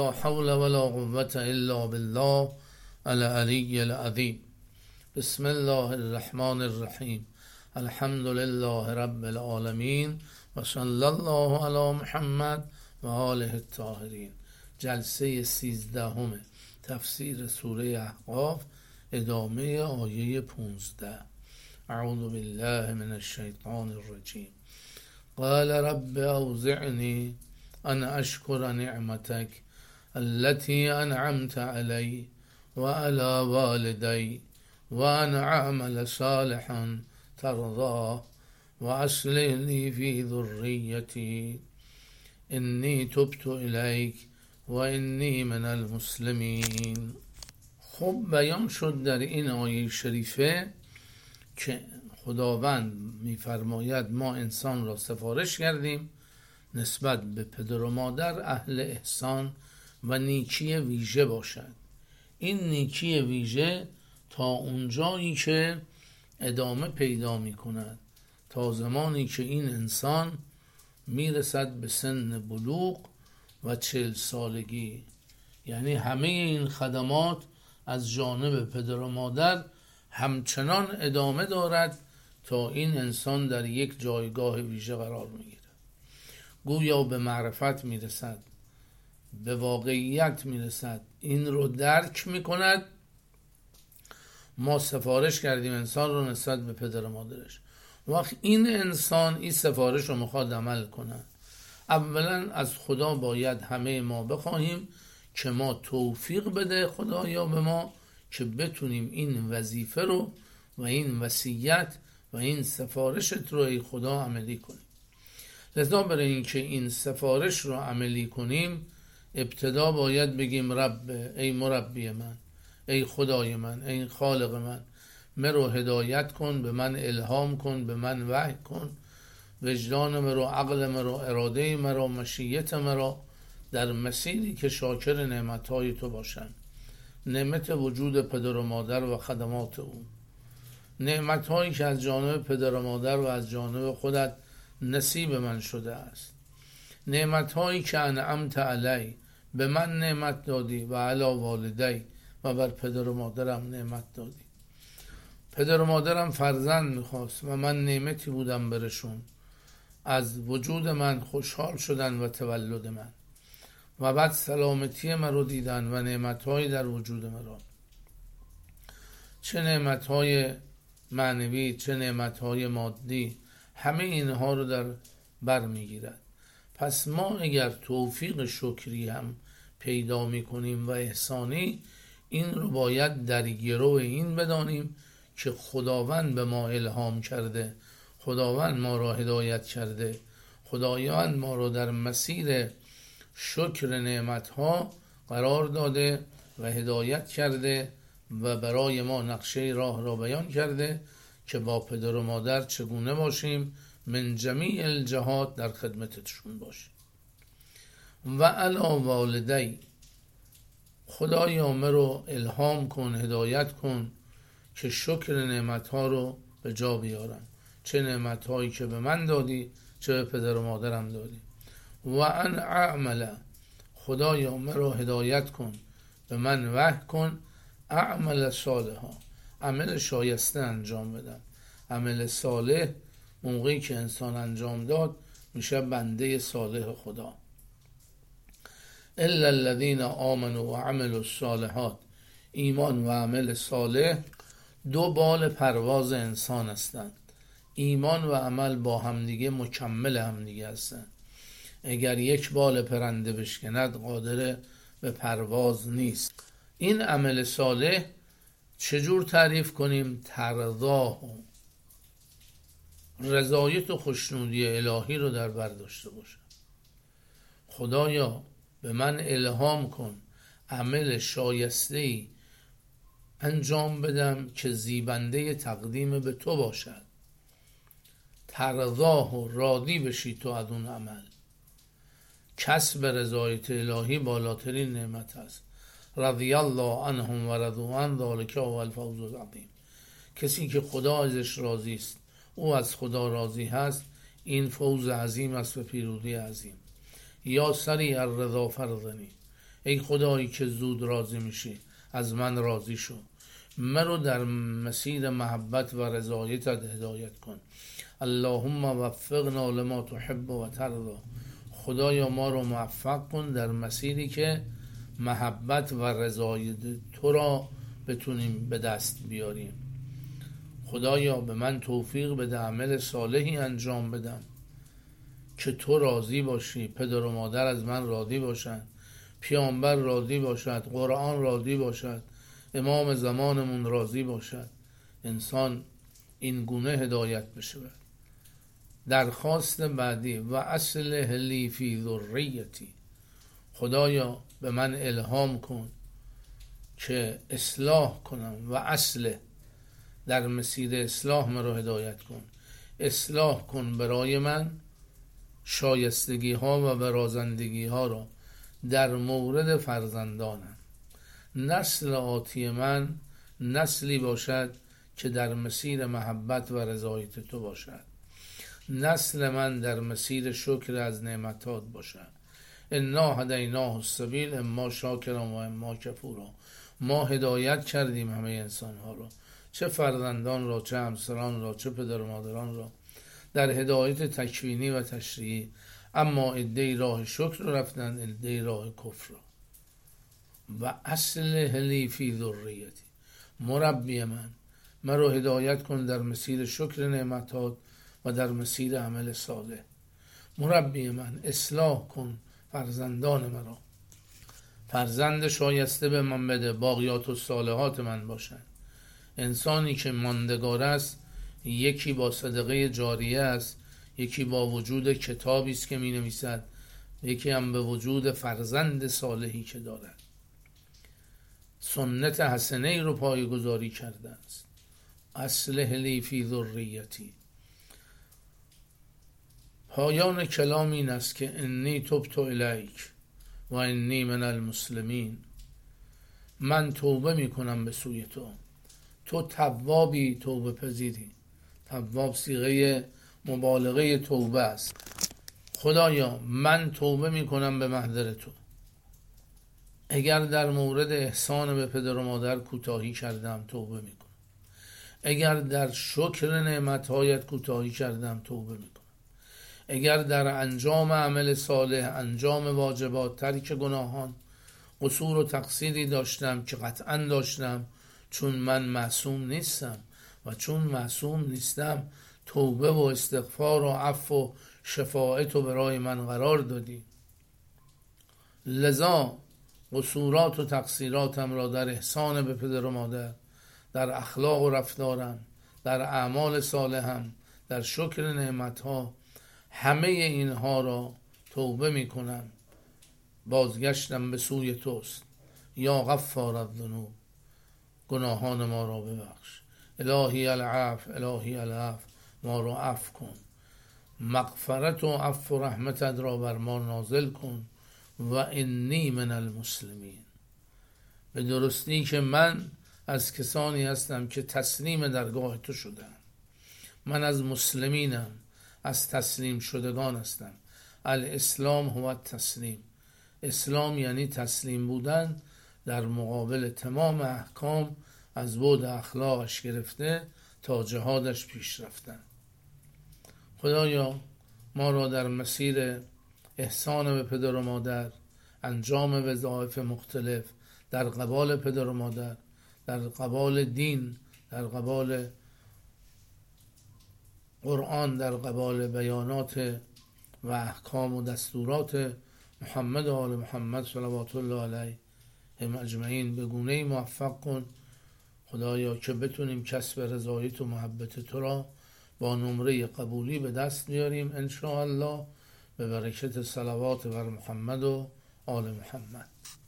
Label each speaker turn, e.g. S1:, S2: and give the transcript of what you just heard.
S1: لا حول ولا قوة إلا بالله العلي العظيم. بسم الله الرحمن الرحیم. الحمد لله رب العالمین و صلی الله علی محمد و آله الطاهرین. جلسه 13 تفسیر سوره احقاف، ادامه آیه 15. اعوذ بالله من الشیطان الرجیم. قال رب اوزعنی ان اشکر نعمتک التي انعمت علی و علی والدی و ان اعمل صالحا ترضاه و اصلح لی فی ذریتی انی تبت الیک و انی من المسلمین. خب بیان شد در این آیه شریفه که خداوند می‌فرماید ما انسان را سفارش کردیم نسبت به پدر و مادر اهل احسان و نیکی ویژه باشد. این نیکی ویژه تا اونجایی که ادامه پیدا می‌کند، تا زمانی که این انسان میرسد به سن بلوغ و 40 سالگی. یعنی همه این خدمات از جانب پدر و مادر همچنان ادامه دارد تا این انسان در یک جایگاه ویژه قرار میگیرد، گویا به معرفت میرسد، به واقعیت میرسد، این رو درک میکند. ما سفارش کردیم انسان رو نسبت به پدر و مادرش. وقت این انسان این سفارش رو میخواد عمل کنه، اولا از خدا باید همه ما بخواهیم که ما توفیق بده خدایا به ما که بتونیم این وظیفه رو و این وصیت و این سفارشت رو ای خدا عملی کنیم. لذا برای این که این سفارش رو عملی کنیم ابتدا باید بگیم رب، ای مربی من، ای خدای من، ای خالق من، مرو هدایت کن، به من الهام کن، به من وحی کن، وجدان مرو، عقل مرو، اراده مرو، مشیت مرو در مسیری که شاکر نعمتهای تو باشن. نعمت وجود پدر و مادر و خدمات او، نعمتهایی که از جانب پدر و مادر و از جانب خودت نصیب من شده است، نعمتهایی که انعمت علی، به من نعمت دادی، و علی والدی، و بر پدر و مادرم نعمت دادی. پدر و مادرم فرزند میخواست و من نعمتی بودم برشون، از وجود من خوشحال شدن و تولد من، و بعد سلامتی من رو دیدن و نعمتهایی در وجود من رو، چه نعمتهای معنوی چه نعمتهای مادی، همه اینها رو در بر میگیرد. پس ما اگر توفیق شکری هم پیدا میکنیم و احسانی، این رو باید در گرو این بدانیم که خداوند به ما الهام کرده، خداوند ما را هدایت کرده، خداوند ما را در مسیر شکر نعمتها قرار داده و هدایت کرده و برای ما نقشه راه را بیان کرده که با پدر و مادر چگونه باشیم، من جمیع الجهات در خدمتشون باشیم. و علی والدی، خدایا مرو الهام کن، هدایت کن که شکر نعمتها رو به جا بیارم، چه نعمتهایی که به من دادی چه به پدر و مادرم دادی. و ان اعمل، خدایا مرو هدایت کن، به من وحی کن، اعمل صالحا، عمل شایسته انجام بدم. عمل صالح موقعی که انسان انجام داد میشه بنده صالح خدا. الا الذين آمنوا و عملوا الصالحات، ایمان و عمل صالح دو بال پرواز انسان هستند. ایمان و عمل با همدیگه مکمل همدیگه هستند. اگر یک بال پرنده بشکند قادر به پرواز نیست. این عمل صالح چجور تعریف کنیم؟ ترضاه، رضایت و خوشنودی الهی رو در بر داشته باشه. خدایا به من الهام کن عمل شایسته‌ای انجام بدم که زیبنده تقدیم به تو باشد. ترضاه و راضی بشی تو از اون عمل. کسب رضایت الهی بالاترین نعمت است. رضی الله عنهم و رضوا عنه ذلک هو الفوز العظیم. کسی که خدا ازش راضی است، او از خدا راضی هست، این فوز عظیم است و پیروزی عظیم. یا سریع الرضا فرزنی، ای خدایی که زود راضی میشی از من راضی شو، مرا در مسیر محبت و رضایتت هدایت کن. اللهم وفقنا لما تحب و ترضا، خدایا ما رو موفق کن در مسیری که محبت و رضایت تو را بتونیم به دست بیاریم. خدایا به من توفیق بده عمل صالحی انجام بدم که تو راضی باشی، پدر و مادر از من راضی باشند، پیامبر راضی باشد، قرآن راضی باشد، امام زمانمون راضی باشد، انسان این گونه هدایت بشه. درخواست بعدی، و اصلح لی فی ذریتی، خدایا به من الهام کن که اصلاح کنم، و اصلح در مسیر اصلاح مرا هدایت کن، اصلاح کن برای من شایستگی ها و برازندگی ها را در مورد فرزندانم. نسل آتی من نسلی باشد که در مسیر محبت و رضایت تو باشد. نسل من در مسیر شکر از نعمتات باشد. انا هدیناه السبیل اما شاکرا و اما کفورا، ما هدایت کردیم همه انسان ها را، چه فرزندان را، چه همسران را، چه پدر و مادران را، در هدایت تکوینی و تشریعی، اما عده‌ای راه شکر رو رفتن، عده‌ای راه کفر را. و اصلح لی فی ذریتی، مربی من رو هدایت کن در مسیر شکر نعمتات و در مسیر عمل صالح. مربی من، اصلاح کن فرزندان مرا، فرزند شایسته به من بده، باقیات و صالحات من باشند. انسانی که ماندگار است، یکی با صدقه جاریه است، یکی با وجود کتابی است که می نویسد، یکی هم به وجود فرزند صالحی که دارد، سنت حسنه ای رو پایه‌گذاری کرده است. اصلح لی فی ذریتی. پایان کلام این است که انی تبت الیک و انی من المسلمین، من توبه می کنم به سوی تو، تو توابی، توبه پذیری. تواب صیغه مبالغه توبه است. خدایا من توبه می کنم به محضر تو، اگر در مورد احسان به پدر و مادر کوتاهی کردم توبه می کنم، اگر در شکر نعمتهایت کوتاهی کردم توبه می کنم، اگر در انجام عمل صالح، انجام واجبات، ترک گناهان قصور و تقصیری داشتم که قطعا داشتم، چون من معصوم نیستم و چون معصوم نیستم توبه و استغفار و عفو و شفاعت رو برای من قرار دادی. لذا قصورات و تقصیراتم را در احسان به پدر و مادر، در اخلاق و رفتارم، در اعمال صالحم، در شکر نعمتها، همه اینها را توبه می کنم، بازگشتم به سوی توست. یا غفار الذنوب، گناهان ما را ببخش. الهی العفو، الهی العفو، ما را عفو کن، مغفرت و عفو و رحمتت را بر ما نازل کن. و انی من المسلمین، به درستی که من از کسانی هستم که تسلیم درگاه تو شدم، من از مسلمینم، از تسلیم شدگان هستم. الاسلام هو التسلیم، اسلام یعنی تسلیم بودن در مقابل تمام احکام، از بعد اخلاقش گرفته تا جهادش پیش رفتن. خدایا ما را در مسیر احسان به پدر و مادر، انجام وظایف مختلف در قبال پدر و مادر، در قبال دین، در قبال قرآن، در قبال بیانات و احکام و دستورات محمد و آل محمد صلوات الله علیه هم اجمعین به گونه‌ای موفق کن خدایا که بتونیم کسب رضایت و محبت تو را با نمره قبولی به دست بیاریم ان شاء الله، به برکت صلوات بر محمد و آل محمد.